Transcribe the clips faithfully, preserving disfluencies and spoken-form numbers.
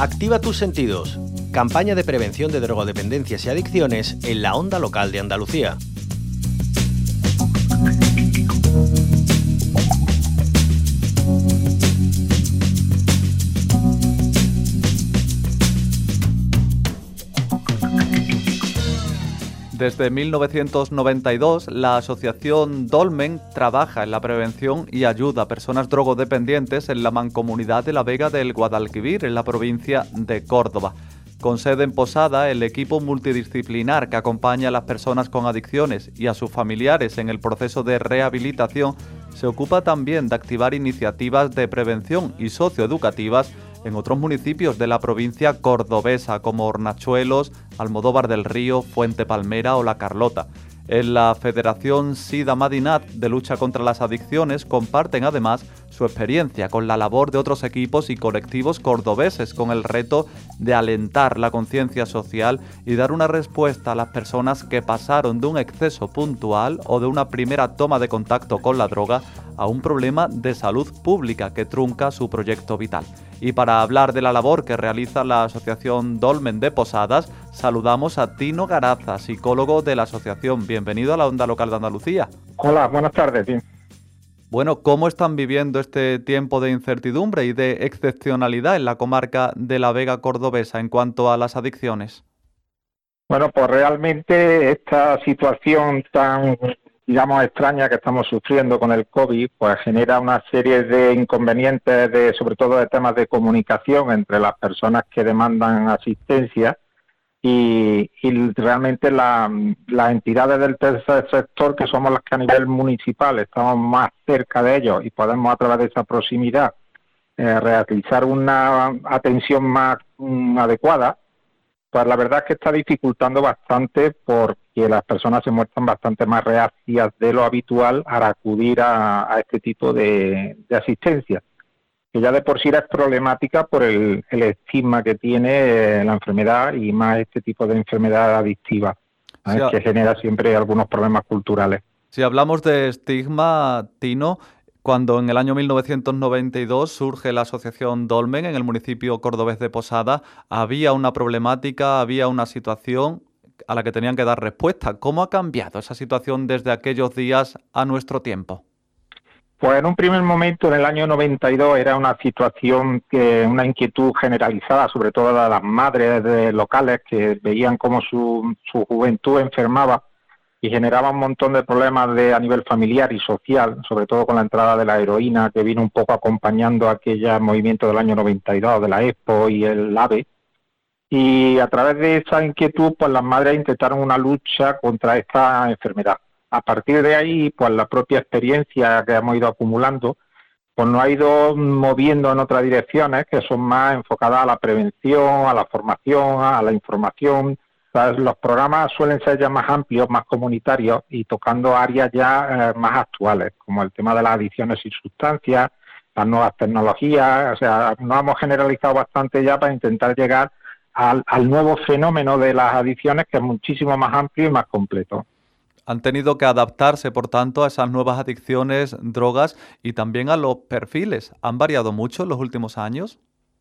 Activa tus sentidos. Campaña de prevención de drogodependencias y adicciones en la onda local de Andalucía. Desde mil novecientos noventa y dos, la asociación Dolmen trabaja en la prevención y ayuda a personas drogodependientes en la mancomunidad de la Vega del Guadalquivir, en la provincia de Córdoba. Con sede en Posada, el equipo multidisciplinar que acompaña a las personas con adicciones y a sus familiares en el proceso de rehabilitación se ocupa también de activar iniciativas de prevención y socioeducativas en otros municipios de la provincia cordobesa como Hornachuelos, Almodóvar del Río, Fuente Palmera o La Carlota. En la Federación Sida Madinat de lucha contra las adicciones comparten además su experiencia con la labor de otros equipos y colectivos cordobeses con el reto de alentar la conciencia social y dar una respuesta a las personas que pasaron de un exceso puntual o de una primera toma de contacto con la droga a un problema de salud pública que trunca su proyecto vital. Y para hablar de la labor que realiza la Asociación Dolmen de Posadas, saludamos a Tino Garaza, psicólogo de la asociación. Bienvenido a la Onda Local de Andalucía. Hola, buenas tardes, Tim. Bueno, ¿cómo están viviendo este tiempo de incertidumbre y de excepcionalidad en la comarca de la Vega cordobesa en cuanto a las adicciones? Bueno, pues realmente esta situación tan, digamos, extraña que estamos sufriendo con el COVID, pues genera una serie de inconvenientes, de, sobre todo de temas de comunicación entre las personas que demandan asistencia y, y realmente la, las entidades del tercer sector, que somos las que a nivel municipal estamos más cerca de ellos y podemos a través de esa proximidad eh, realizar una atención más um, adecuada, pues la verdad es que está dificultando bastante porque las personas se muestran bastante más reacias de lo habitual al acudir a, a este tipo de, de asistencia, que ya de por sí es problemática por el, el estigma que tiene eh, la enfermedad y más este tipo de enfermedad adictiva, ¿eh? Sí, que genera siempre algunos problemas culturales. Si hablamos de estigma, Tino, cuando en el año mil novecientos noventa y dos surge la asociación Dolmen en el municipio cordobés de Posada, había una problemática, había una situación a la que tenían que dar respuesta. ¿Cómo ha cambiado esa situación desde aquellos días a nuestro tiempo? Pues en un primer momento, en el año noventa y dos, era una situación, que una inquietud generalizada, sobre todo de las madres de locales que veían cómo su, su juventud enfermaba y generaba un montón de problemas de, a nivel familiar y social, sobre todo con la entrada de la heroína, que vino un poco acompañando aquel movimiento del año noventa y dos, de la EXPO y el AVE. Y a través de esa inquietud, pues las madres intentaron una lucha contra esta enfermedad. A partir de ahí, pues la propia experiencia que hemos ido acumulando, pues nos ha ido moviendo en otras direcciones que son más enfocadas a la prevención, a la formación, a la información. Los programas suelen ser ya más amplios, más comunitarios y tocando áreas ya eh, más actuales, como el tema de las adicciones sin sustancias, las nuevas tecnologías. O sea, nos hemos generalizado bastante ya para intentar llegar al, al nuevo fenómeno de las adicciones, que es muchísimo más amplio y más completo. Han tenido que adaptarse, por tanto, a esas nuevas adicciones, drogas y también a los perfiles. ¿Han variado mucho en los últimos años?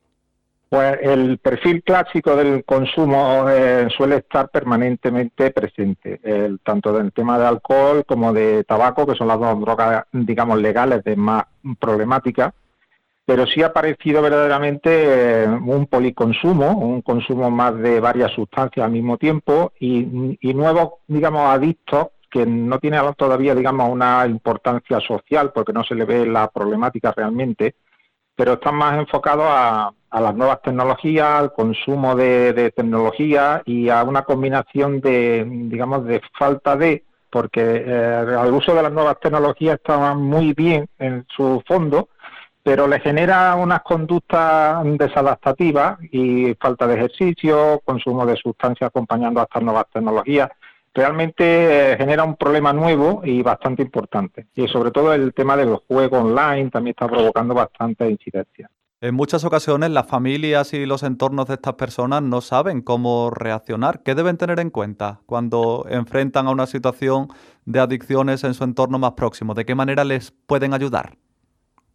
Pues el perfil clásico del consumo eh, suele estar permanentemente presente, el, tanto del tema de alcohol como de tabaco, que son las dos drogas, digamos, legales de más problemática, pero sí ha aparecido verdaderamente eh, un policonsumo, un consumo más de varias sustancias al mismo tiempo y, y nuevos, digamos, adictos que no tienen todavía, digamos, una importancia social porque no se le ve la problemática realmente, pero están más enfocados a, a las nuevas tecnologías, al consumo de, de tecnología y a una combinación de, digamos, de falta de, porque eh, el uso de las nuevas tecnologías está muy bien en su fondo, pero le genera unas conductas desadaptativas y falta de ejercicio, consumo de sustancias acompañando a estas nuevas tecnologías. Realmente eh, genera un problema nuevo y bastante importante. Y sobre todo el tema del juego online también está provocando bastante incidencia. En muchas ocasiones las familias y los entornos de estas personas no saben cómo reaccionar. ¿Qué deben tener en cuenta cuando enfrentan a una situación de adicciones en su entorno más próximo? ¿De qué manera les pueden ayudar?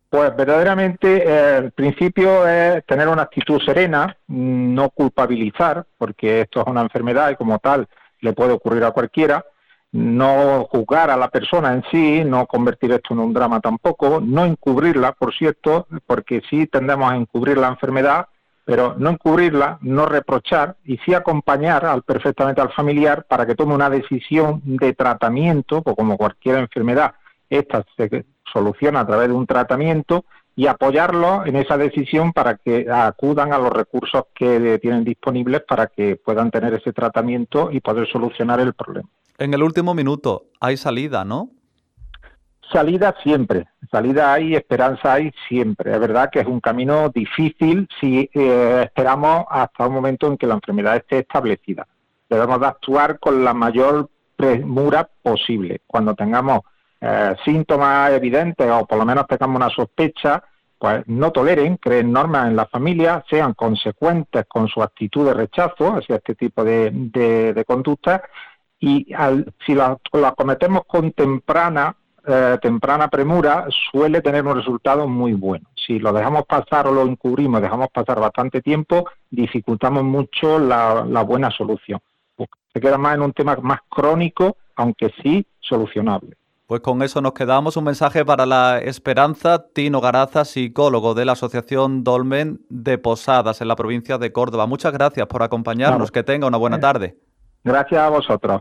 Pues verdaderamente eh, el principio es tener una actitud serena, no culpabilizar, porque esto es una enfermedad y como tal le puede ocurrir a cualquiera, no juzgar a la persona en sí, no convertir esto en un drama tampoco, no encubrirla, por cierto, porque sí tendemos a encubrir la enfermedad, pero no encubrirla, no reprochar y sí acompañar al, perfectamente al familiar para que tome una decisión de tratamiento, pues como cualquier enfermedad, esta se soluciona a través de un tratamiento y apoyarlo en esa decisión para que acudan a los recursos que tienen disponibles para que puedan tener ese tratamiento y poder solucionar el problema. En el último minuto, hay salida, ¿no? Salida siempre, salida hay, esperanza hay siempre. Es verdad que es un camino difícil si eh, esperamos hasta un momento en que la enfermedad esté establecida. Debemos de actuar con la mayor premura posible. Cuando tengamos eh, síntomas evidentes o por lo menos tengamos una sospecha, pues no toleren, creen normas en la familia, sean consecuentes con su actitud de rechazo hacia este tipo de, de, de conductas y al, si la, la cometemos con temprana Eh, temprana premura suele tener un resultado muy bueno. Si lo dejamos pasar o lo encubrimos, dejamos pasar bastante tiempo, dificultamos mucho la, la buena solución. Se queda más en un tema más crónico, aunque sí solucionable. Pues con eso nos quedamos. Un mensaje para la esperanza. Tino Garaza, psicólogo de la Asociación Dolmen de Posadas en la provincia de Córdoba. Muchas gracias por acompañarnos. Claro. Que tenga una buena tarde. Gracias a vosotros.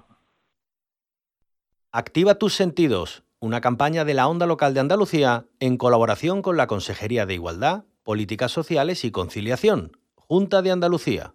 Activa tus sentidos. Una campaña de la Onda Local de Andalucía en colaboración con la Consejería de Igualdad, Políticas Sociales y Conciliación, Junta de Andalucía.